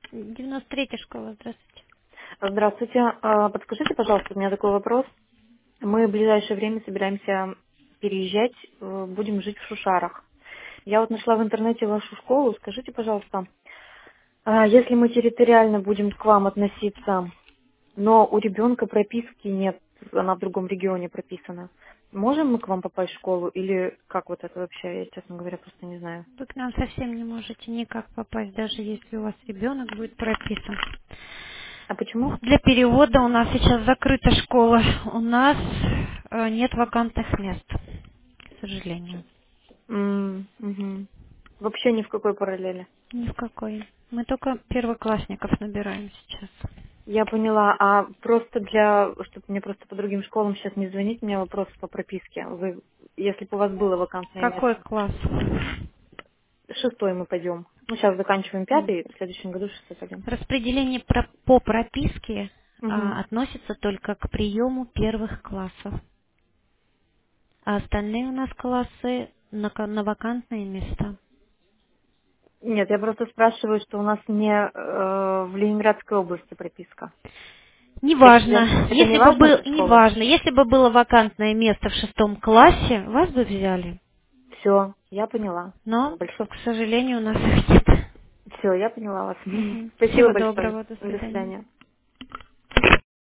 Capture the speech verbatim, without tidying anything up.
девяносто третья школа, здравствуйте. Здравствуйте. А, Подскажите, пожалуйста, у меня такой вопрос. Мы в ближайшее время собираемся переезжать, э, будем жить в Шушарах. Я вот нашла в интернете вашу школу. Скажите, пожалуйста, а если мы территориально будем к вам относиться, но у ребенка прописки нет, она в другом регионе прописана, можем мы к вам попасть в школу или как вот это вообще, я, честно говоря, просто не знаю. Вы к нам совсем не можете никак попасть, даже если у вас ребенок будет прописан. А почему? Для перевода у нас сейчас закрыта школа. У нас э, нет вакантных мест, к сожалению. М, мгм. Вообще ни в какой параллели. Ни в какой. Мы только первоклассников набираем сейчас. Я поняла, а просто для, чтобы мне просто по другим школам сейчас не звонить, у меня вопрос по прописке. Вы, если бы у вас было вакантное Какой место, класс? шестой мы пойдем. Ну, сейчас заканчиваем М. пятый, в следующем году шестой пойдем. Распределение про- по прописке Угу. а, относится только к приему первых классов. А остальные у нас классы на, ка- на вакантные места. Нет, я просто спрашиваю, что у нас не э, в Ленинградской области прописка. Это, Неважно. для- это не Если бы важно был, для школы? неважно, если бы было вакантное место в шестом классе, вас бы взяли. Все, я поняла. Всё, Но, большое. к сожалению, у нас их нет. Все, я поняла вас. Мгм. Спасибо Всего большое. доброго, до До свидания. свидания.